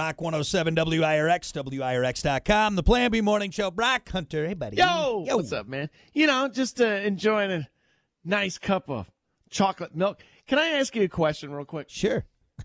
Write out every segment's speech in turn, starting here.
Rock 107 WIRX, WIRX.com. The Plan B Morning Show. Brock Hunter. Hey, buddy. Yo! What's up, man? Just enjoying a nice cup of chocolate milk. Can I ask you a question real quick? Sure.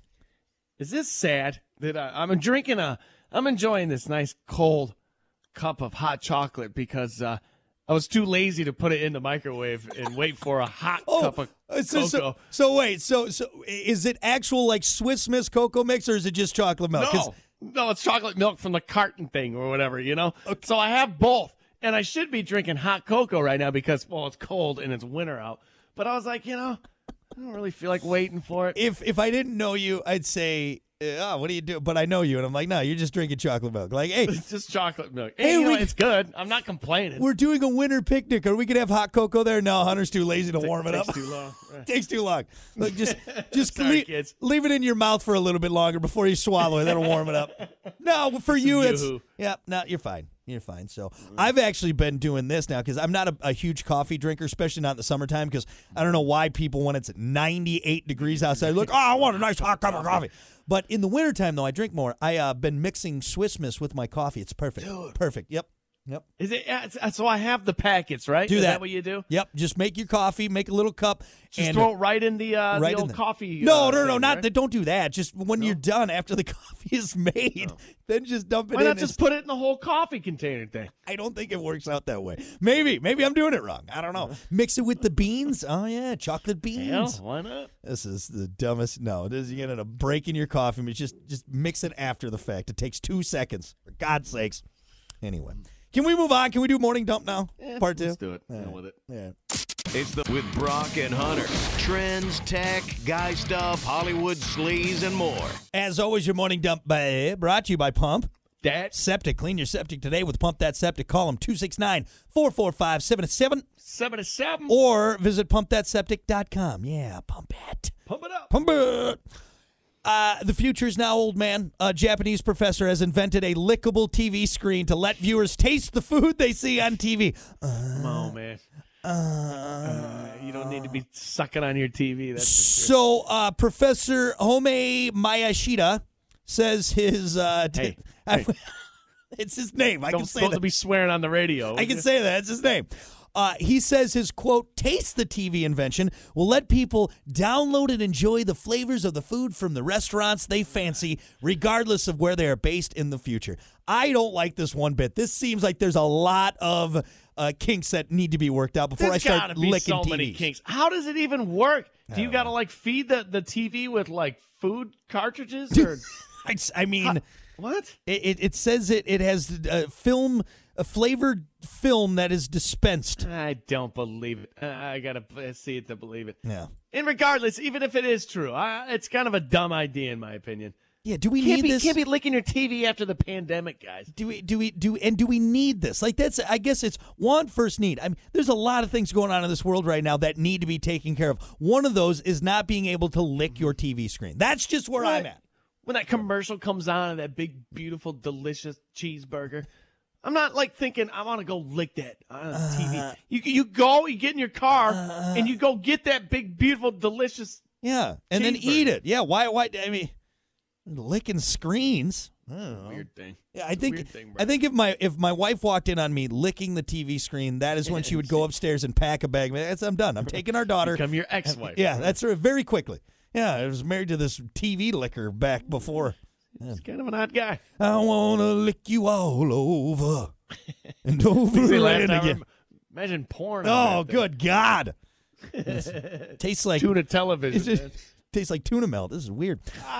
Is this sad that I'm enjoying this nice cold cup of hot chocolate because I was too lazy to put it in the microwave and wait for a hot cup of cocoa. So wait, so is it actual like Swiss Miss cocoa mix or is it just chocolate milk? No, it's chocolate milk from the carton thing or whatever, Okay. So I have both, and I should be drinking hot cocoa right now because, it's cold and it's winter out. But I was like, I don't really feel like waiting for it. If I didn't know you, I'd say, what do you do? But I know you, and I'm like, no, you're just drinking chocolate milk. Like, hey. It's just chocolate milk. Hey, it's good. I'm not complaining. We're doing a winter picnic. Are we going to have hot cocoa there? No, Hunter's too lazy to warm it up. Takes too long. Takes too long. Look, just Sorry, kids. leave it in your mouth for a little bit longer before you swallow it. That'll warm it up. No, for you, it's... Yeah, no, you're fine. You're fine. So I've actually been doing this now because I'm not a huge coffee drinker, especially not in the summertime because I don't know why people, when it's 98 degrees outside, look, I want a nice hot cup of coffee. But in the wintertime, though, I drink more. I've been mixing Swiss Miss with my coffee. It's perfect. Dude. Perfect. Yep. Is it? So I have the packets, right? Is that what you do? Yep. Just make your coffee, make a little cup. Just throw it right in the old coffee. No, thing, not right? that. Don't do that. Just when you're done, after the coffee is made, then just dump it in. Why not just put it in the whole coffee container thing? I don't think it works out that way. Maybe I'm doing it wrong. I don't know. Mix it with the beans. Oh, yeah, chocolate beans. Hell, why not? This is the dumbest. No, you're going to end up breaking your coffee. Just mix it after the fact. It takes 2 seconds, for God's sakes. Anyway. Can we move on? Can we do morning dump now? Part 2? Let's do it. Deal with it. Yeah. It's with Brock and Hunter. Trends, tech, guy stuff, Hollywood sleaze, and more. As always, your morning dump brought to you by Pump. That Septic. Clean your septic today with Pump That Septic. Call them 269-445-7777. 77. Or visit pumpthatseptic.com. Yeah, pump it. Pump it up. Pump it. The future is now, old man. A Japanese professor has invented a lickable TV screen to let viewers taste the food they see on TV. Come on, man. You don't need to be sucking on your TV. That's so, Professor Home Miyashita says his... Hey. It's his name. I can say that. Don't be swearing on the radio. I can say that. It's his name. He says his, quote, taste the TV invention will let people download and enjoy the flavors of the food from the restaurants they fancy, regardless of where they are based in the future. I don't like this one bit. This seems like there's a lot of kinks that need to be worked out before I start licking so TVs. Many kinks. How does it even work? Do you got to, feed the TV with, food cartridges? Or I mean... What? It says it has a flavored film that is dispensed. I don't believe it. I gotta see it to believe it. Yeah. And regardless, even if it is true, it's kind of a dumb idea in my opinion. Yeah. Do we need this? Can't be licking your TV after the pandemic, guys. Do we need this? I guess it's first need. I mean, there's a lot of things going on in this world right now that need to be taken care of. One of those is not being able to lick your TV screen. That's just where I'm at. When that commercial comes on and that big, beautiful, delicious cheeseburger, I'm not thinking I want to go lick that on TV. You get in your car and you go get that big, beautiful, delicious and then eat it. Yeah, why? I mean, licking screens. Weird thing. Yeah, I think if my wife walked in on me licking the TV screen, that is when she would go upstairs and pack a bag. I'm done. I'm taking our daughter. Become your ex-wife. Yeah, that's her very quickly. Yeah, I was married to this TV licker back before. He's kind of an odd guy. I want to lick you all over and over and again. Imagine porn. Oh, good God. Tastes like tuna television. Tastes like tuna melt. This is weird.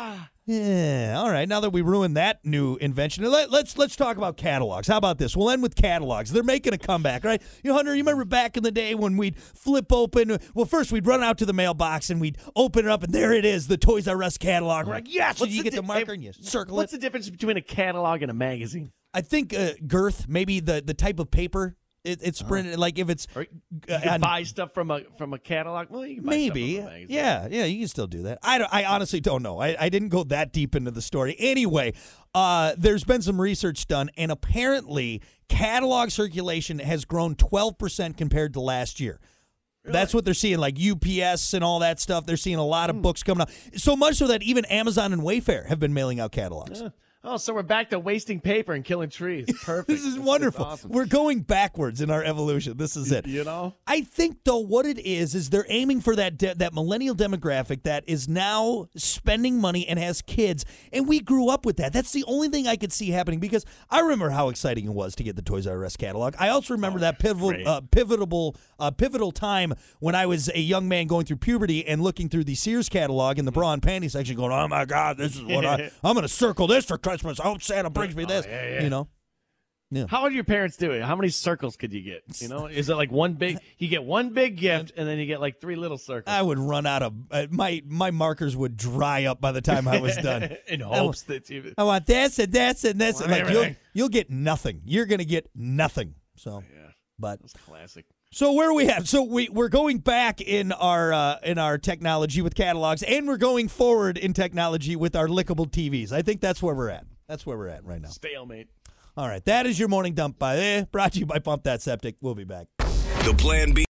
Yeah. All right. Now that we ruined that new invention, let's talk about catalogs. How about this? We'll end with catalogs. They're making a comeback, right? Hunter, you remember back in the day when we'd flip open? Well, first we'd run out to the mailbox and we'd open it up, and there it is, the Toys R Us catalog. We're like, yes. You get the marker and you circle it. What's the difference between a catalog and a magazine? I think girth, maybe the type of paper. It's printed if it's you can buy stuff from a catalog. Well, you can buy maybe stuff from a magazine. Yeah, you can still do that. I honestly don't know. I didn't go that deep into the story. Anyway, there's been some research done, and apparently catalog circulation has grown 12% compared to last year. Really? That's what they're seeing, like UPS and all that stuff. They're seeing a lot of books coming out. So much so that even Amazon and Wayfair have been mailing out catalogs. Oh, so we're back to wasting paper and killing trees. Perfect. This is wonderful. Awesome. We're going backwards in our evolution. This is it. You know? I think, though, what it is they're aiming for that millennial demographic that is now spending money and has kids, and we grew up with that. That's the only thing I could see happening, because I remember how exciting it was to get the Toys R Us catalog. I also remember that pivotal time when I was a young man going through puberty and looking through the Sears catalog in the bra and panty section going, oh, my God, this is what I'm going to circle this for Christmas. I hope Santa brings me this, you know. Yeah. How would your parents do it? How many circles could you get? You know, is it like one big? You get one big gift, and then you get like 3 little circles. I would run out of my markers would dry up by the time I was done. In hopes that you. I want this and this and this, and like everything. you'll get nothing. You're gonna get nothing. So, Yeah, but that's classic. so where are we at? So we're going back in our technology with catalogs, and we're going forward in technology with our lickable TVs. I think that's where we're at. That's where we're at right now. Stalemate. All right, that is your morning dump brought to you by Pump That Septic. We'll be back. The Plan B